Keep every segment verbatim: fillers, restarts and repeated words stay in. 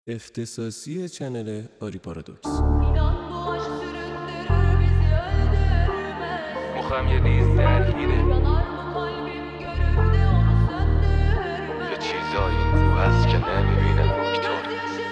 اختصاصی چنل آری پارادوکس. مخم یه ریز درگیره، یه چیزایی این رو هست که نمیبینه دکتر.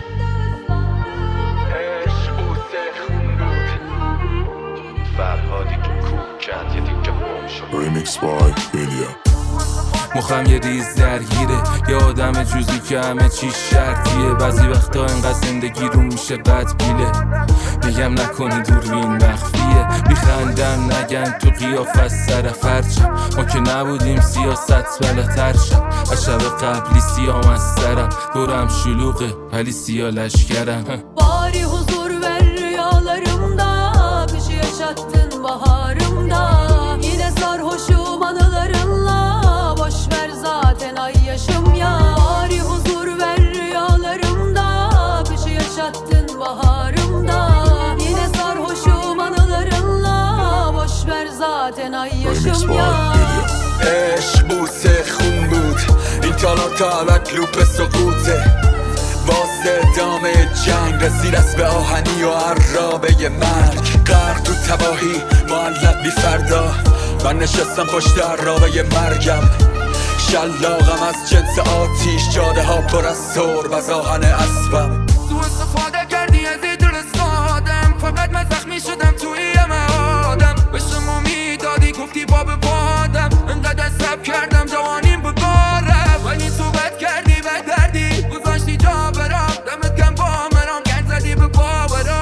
عشق بوسه خون بود، فرهادی که کوک کند یه دیگه گم شد. Remix by Ilya. مخم یه ریز درگیره، یه آدم جوزی که همه چی شرطیه. بعضی وقتا انقدر زندگی رو میشه بد بیله، میگم نکنی دوربین مخفیه. میخندم نگن تو قیافت سر فرچم، ما که نبودیم سیاست بلتر شد. از شب قبلی سیام از سرم، دورم شلوغه ولی سیا لشکرم. Bari huzur ver rüyalarımda, kışı yaşattın baharımda. Yine sarhoşum anılarınla, boş ver zaten ay yaşım ya. Bari huzur ver rüyalarımda, kışı yaşattın baharımda. Yine sarhoşum anılarınla, boş ver zaten ay yaşım ya. عشق بوسه خون بود، این تالا تابت لوپ سقوطه. واسه ادامه جنگ رسید از به آهنی و عرابه مرگ. غرق تو تباهی معلق بی فردا، من نشستم پشت عرابه مرگم. شلاقم از جنس آتیش، جاده ها پر از سرب از آهن اسبم. تو استفاده کردی از این دل سادم، فقط من زخمی شدم توی یه آدم. به شما میدادی گفتی باب بادم، انقدر سب کردم جوانیم ببارم. ولی تو بد کردی بد دردی، گذاشتی جا برام. دمت گم با منام گرد زدی به باورام.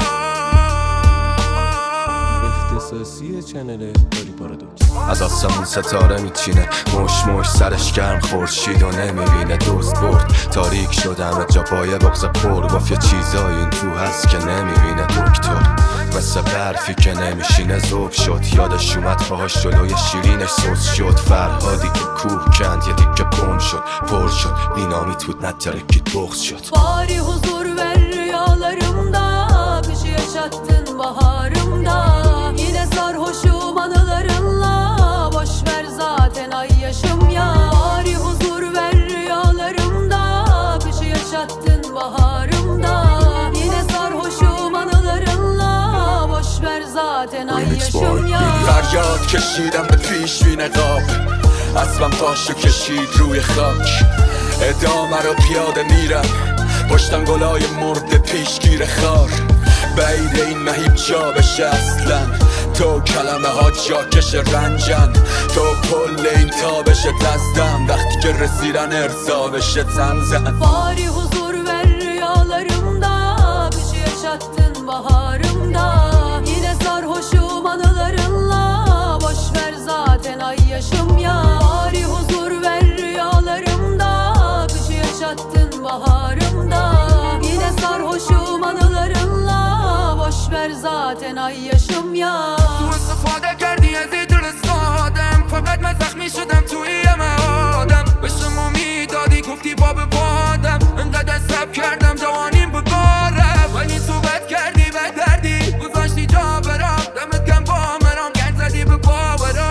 اختصاصی چنل آری پارادوکس. از آسمون ستاره میچینه، مش مش سرش گرم خورشید و نمیبینه. دوست برد تاریک شدم جا پای بغض پر. گفت یه چیزایی این تو هست که نمیبینه دکتر. مثل برفی که نمیشینه ذوب شد، یادش اومد پاهاش جلوی شیرینش سوز شد. فرهادی که کوه کند یه دیگه گم شد، پر شد بینامیت بود نترکید بغض شد. Bari huzur ver rüyalarımda, kışı yaşattın baharımda. Yine sarhoşum anılarınla, boş ver zaten ay yaşım ya. Bari huzur ver rüyalarımda, kışı yaşattın baharımda. Yine sarhoşum anılarınla, boş ver zaten ay yaşım ya. فریاد کشیدم به پیشبی نقاب، اسبم پاشو کشید روی خاک. ادامه رو پیاده میرم، پشتم گلای مرد پیشگیر خار. بعید این مهیب جا بشه اصلا، تو کلمه ها جاکش رنجن. تو پل این تابش دستم، وقتی که رسیدن ارضا بشه تنزن. Bari huzur ver rüyalarımda, kışı yaşattın baharımda. Yine sarhoşum anılarınla, boş ver zaten ay yaşım ya. Bari huzur ver rüyalarımda, kışı yaşattın baharımda. Yine sarhoşum anılarınla, boş ver zaten ay yaşım ya. تو استفاده کردی از این دل سادم، فقط من زخمی شدم توی یه آدم. به شما میدادی گفتی باب بادم، انقدر سب کردم جوانیم ببارم. ولی تو بد کردی بد دردی، گذاشتی جا برام. دمت گم با منام گرد زدی به باورام.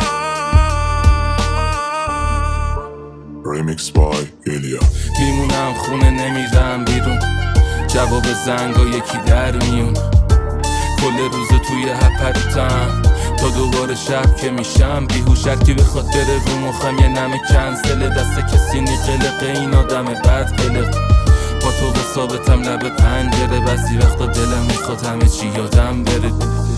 Remix by Ilya. میمونم خونه نمیرم بیرون، جواب زنگا یکی در میون. کل روز توی هپریتم تا دوباره شب که میشم بیهوش. هرکی به خاطر رو مخم یه نمه کنسله، دست کسی نی قلقه این آدم بد قلق. با تو به ثابتم لب پنجره، بعضی وقتا دلم میخواد همه چی یادم بره.